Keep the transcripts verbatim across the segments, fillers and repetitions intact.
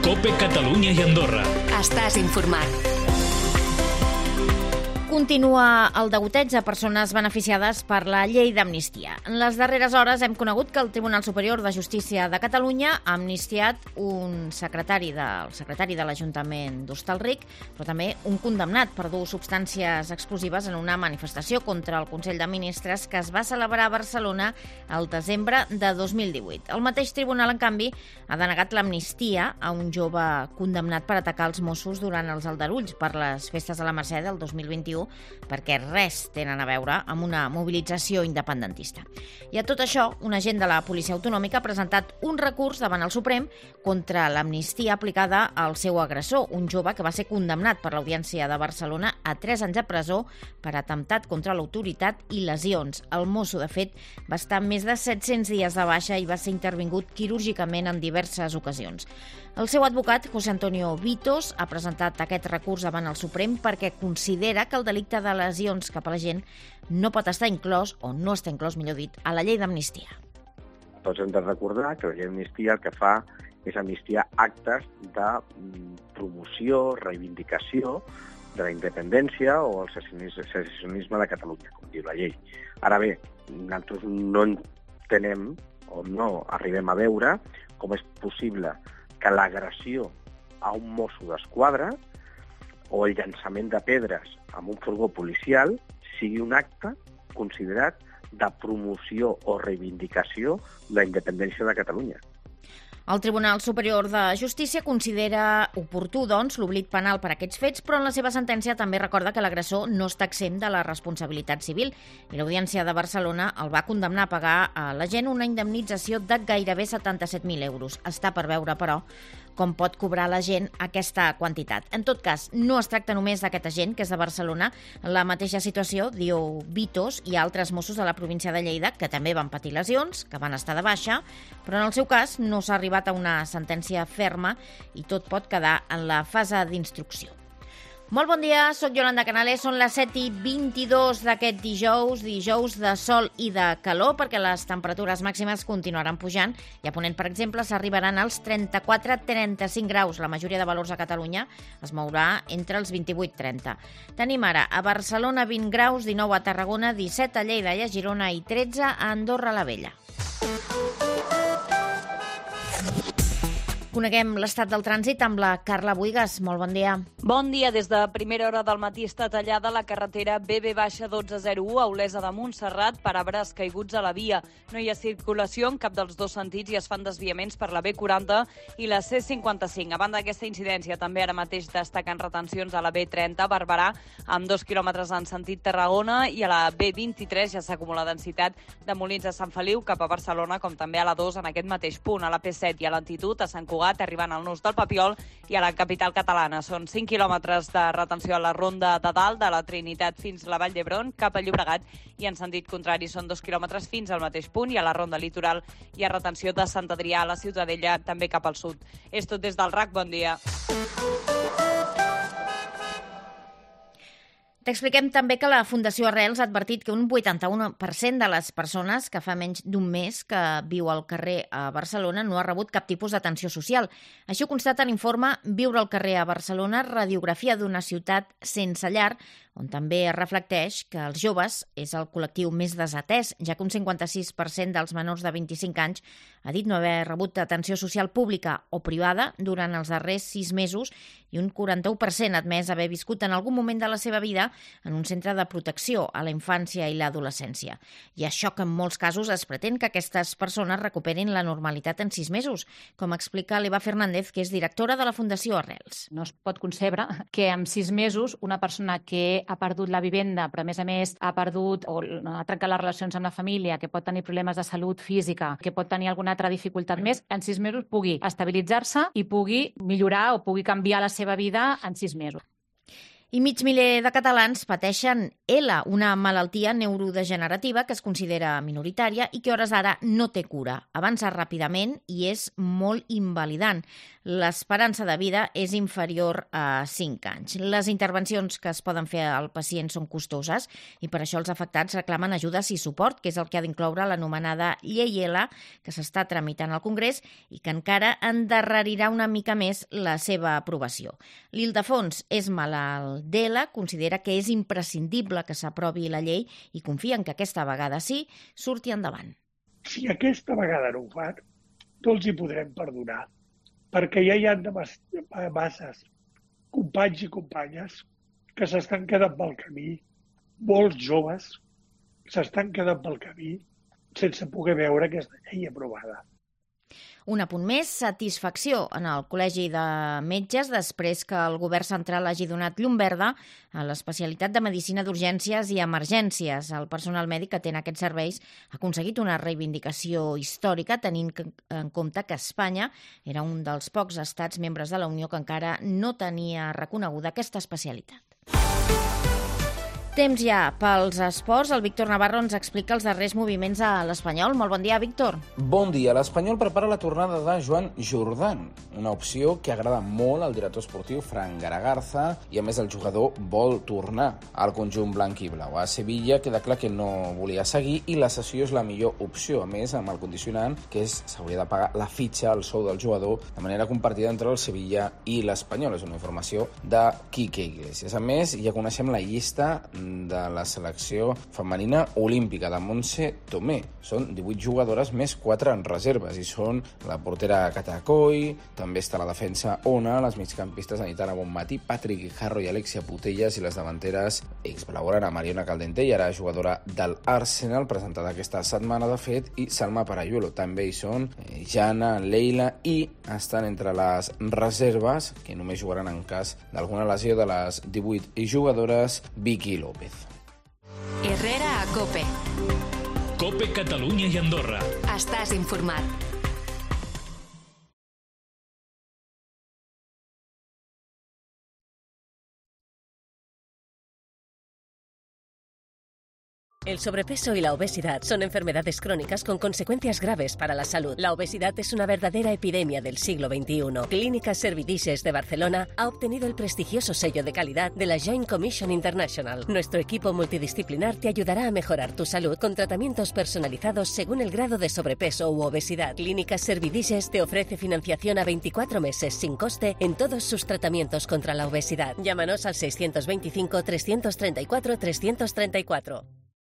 COPE Catalunya i Andorra. Estàs informat. Continua el degoteig a persones beneficiades per la llei d'amnistia. En les darreres hores hem conegut que el Tribunal Superior de Justícia de Catalunya ha amnistiat un secretari del secretari de l'Ajuntament d'Hostalric, però també un condemnat per dur substàncies explosives en una manifestació contra el Consell de Ministres que es va celebrar a Barcelona el desembre de dos mil divuit. El mateix tribunal, en canvi, ha denegat l'amnistia a un jove condemnat per atacar els Mossos durant els aldarulls per les festes de la Mercè del dos mil vint-i-u, perquè res tenen a veure amb una mobilització independentista. I a tot això, un agent de la Policia Autonòmica ha presentat un recurs davant el Suprem contra l'amnistia aplicada al seu agressor, un jove que va ser condemnat per l'Audiència de Barcelona a tres anys de presó per atemptat contra l'autoritat i lesions. El mosso, de fet, va estar més de set-cents dies de baixa i va ser intervingut quirúrgicament en diverses ocasions. El seu advocat, José Antonio Vitos, ha presentat aquest recurs davant el Suprem perquè considera que el delicte de lesions cap a la gent no pot estar inclòs, o no està inclòs, millor dit, a la llei d'amnistia. Tots hem de recordar que la llei d'amnistia el que fa és amnistiar actes de promoció, reivindicació de la independència o el secessionisme de Catalunya, com diu la llei. Ara bé, nosaltres no entenem o no arribem a veure com és possible que l'agressió a un mosso d'esquadra o el llançament de pedres amb un furgó policial sigui un acte considerat de promoció o reivindicació de la independència de Catalunya. El Tribunal Superior de Justícia considera oportú, doncs, l'oblit penal per aquests fets, però en la seva sentència també recorda que l'agressor no està exempt de la responsabilitat civil i l'Audiència de Barcelona el va condemnar a pagar a la gent una indemnització de gairebé setanta-set mil euros. Està per veure, però, com pot cobrar la gent aquesta quantitat. En tot cas, no es tracta només d'aquest agent, que és de Barcelona. En la mateixa situació, diu Vitos, hi ha altres Mossos de la província de Lleida que també van patir lesions, que van estar de baixa, però en el seu cas no s'ha arribat a una sentència ferma i tot pot quedar en la fase d'instrucció. Molt bon dia, soc Yolanda Canales, són les set i vint-i-dos d'aquest dijous, dijous de sol i de calor, perquè les temperatures màximes continuaran pujant i a Ponent, per exemple, s'arribaran als trenta-quatre a trenta-cinc graus. La majoria de valors a Catalunya es mourà entre els vint-i-vuit i trenta. Tenim ara a Barcelona vint graus, dinou a Tarragona, disset a Lleida i a Girona i tretze a Andorra la Vella. Coneguem l'estat del trànsit amb la Carla Buigas. Molt bon dia. Bon dia. Des de primera hora del matí està tallada la carretera B B dotze zero u a Olesa de Montserrat per arbres caiguts a la via. No hi ha circulació en cap dels dos sentits i es fan desviaments per la B quaranta i la C cinquanta-cinc. A banda d'aquesta incidència, també ara mateix destaquen retencions a la B trenta a Barberà amb dos quilòmetres en sentit Tarragona i a la B vint-i-tres ja s'acumula densitat de Molins a Sant Feliu cap a Barcelona, com també a la dos en aquest mateix punt. A la P set i a l'altitud a Sant Cugat, arribant al nus del Papiol i a la capital catalana. Són cinc quilòmetres de retenció a la ronda de dalt, de la Trinitat fins a la Vall d'Hebron, cap a Llobregat, i en sentit contrari són dos quilòmetres fins al mateix punt, i a la ronda litoral hi ha retenció de Sant Adrià a la Ciutadella, també cap al sud. És tot des del R A C, bon dia. T'expliquem també que la Fundació Arrels ha advertit que un vuitanta-u per cent de les persones que fa menys d'un mes que viu al carrer a Barcelona no ha rebut cap tipus d'atenció social. Això constata l'informe Viure al carrer a Barcelona, radiografia d'una ciutat sense llar, on també es reflecteix que els joves és el col·lectiu més desatès, ja que un cinquanta-sis per cent dels menors de vint-i-cinc anys ha dit no haver rebut atenció social pública o privada durant els darrers sis mesos i un quaranta-u per cent ha admès haver viscut en algun moment de la seva vida en un centre de protecció a la infància i l'adolescència. I això que en molts casos es pretén que aquestes persones recuperin la normalitat en sis mesos, com explica l'Eva Fernández, que és directora de la Fundació Arrels. No es pot concebre que en sis mesos una persona que ha perdut la vivenda, però a més a més ha perdut o ha trencat les relacions amb la família, que pot tenir problemes de salut física, que pot tenir alguna altra dificultat més, en sis mesos pugui estabilitzar-se i pugui millorar o pugui canviar la seva vida en sis mesos. I mig miler de catalans pateixen E L A, una malaltia neurodegenerativa que es considera minoritària i que a hores d'ara no té cura. Avança ràpidament i és molt invalidant. L'esperança de vida és inferior a cinc anys. Les intervencions que es poden fer al pacient són costoses i per això els afectats reclamen ajudes i suport, que és el que ha d'incloure l'anomenada Llei E L A, que s'està tramitant al Congrés i que encara endarrerirà una mica més la seva aprovació. L'Ildefons és malalt d'E L A, considera que és imprescindible que s'aprovi la llei i confia en que aquesta vegada sí surti endavant. Si aquesta vegada no ho fan, no els hi podrem perdonar, perquè ja hi ha masses companys i companyes que s'estan quedant pel camí, molts joves s'estan quedant pel camí sense poder veure aquesta llei aprovada. Un apunt més, satisfacció en el Col·legi de Metges després que el govern central hagi donat llum verda a l'especialitat de Medicina d'Urgències i Emergències. El personal mèdic que té en aquests serveis ha aconseguit una reivindicació històrica tenint en compte que Espanya era un dels pocs estats membres de la Unió que encara no tenia reconeguda aquesta especialitat. Temps ja pels esports. El Víctor Navarro ens explica els darrers moviments a l'Espanyol. Molt bon dia, Víctor. Bon dia. L'Espanyol prepara la tornada de Joan Jordan, una opció que agrada molt al director esportiu Fran Garagarza i, a més, el jugador vol tornar al conjunt blanc i blau. A Sevilla queda clar que no volia seguir i la cessió és la millor opció, a més, amb el condicionant que és s'hauria de pagar la fitxa, el sou del jugador, de manera compartida entre el Sevilla i l'Espanyol. És una informació de Quique Iglesias. A més, ja coneixem la llista de la selecció femenina olímpica de Montse Tomé. Són divuit jugadores més quatre en reserves i són la portera Catacoi, també està la defensa Ona, les migcampistes Aitana Bonmatí, Patrick Guijarro i Alexia Putellas i les davanteres exblaugrana Mariona Caldente i ara jugadora del Arsenal, presentada aquesta setmana de fet, i Salma Parayuelo. També hi són eh, Jana, Leila i estan entre les reserves que només jugaran en cas d'alguna lesió de les divuit jugadores Vicky López. Herrera a COPE. COPE Catalunya i Andorra. Estàs informat. El sobrepeso y la obesidad son enfermedades crónicas con consecuencias graves para la salud. La obesidad es una verdadera epidemia del siglo veintiuno. Clínica Servidices de Barcelona ha obtenido el prestigioso sello de calidad de la Joint Commission International. Nuestro equipo multidisciplinar te ayudará a mejorar tu salud con tratamientos personalizados según el grado de sobrepeso u obesidad. Clínica Servidices te ofrece financiación a veinticuatro meses sin coste en todos sus tratamientos contra la obesidad. Llámanos al seiscientos veinticinco, trescientos treinta y cuatro, trescientos treinta y cuatro.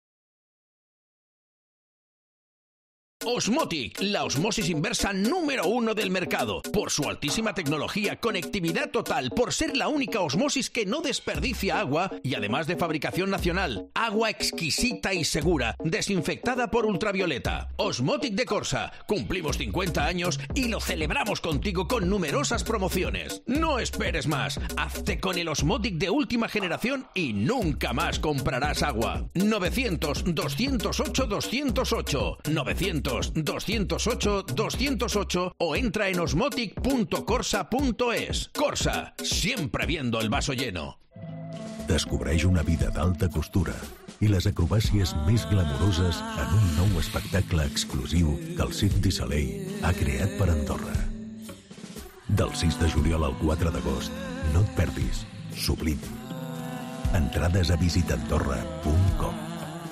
Osmotic, la osmosis inversa número uno del mercado. Por su altísima tecnología, conectividad total, por ser la única osmosis que no desperdicia agua y además de fabricación nacional. Agua exquisita y segura, desinfectada por ultravioleta. Osmotic de Corsa. Cumplimos cincuenta años y lo celebramos contigo con numerosas promociones. No esperes más. Hazte con el Osmotic de última generación y nunca más comprarás agua. novecientos, doscientos ocho, doscientos ocho. novecientos, doscientos ocho, doscientos ocho o entra en osmotic punto corsa punto es. Corsa, siempre viendo el vaso lleno. Descobreix una vida d'alta costura i les acrobàcies més glamuroses en un nou espectacle exclusiu que el Cirque du Soleil ha creat per Andorra. Del sis de juliol al quatre d'agost, no et perdis Sublim. Entrades a visitandorra punt com.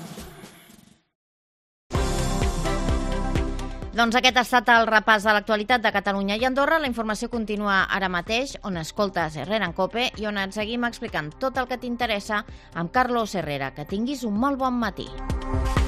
Doncs aquest ha estat el repàs de l'actualitat de Catalunya i Andorra. La informació continua ara mateix, on escoltes Herrera en COPE i on et seguim explicant tot el que t'interessa amb Carlos Herrera. Que tinguis un molt bon matí.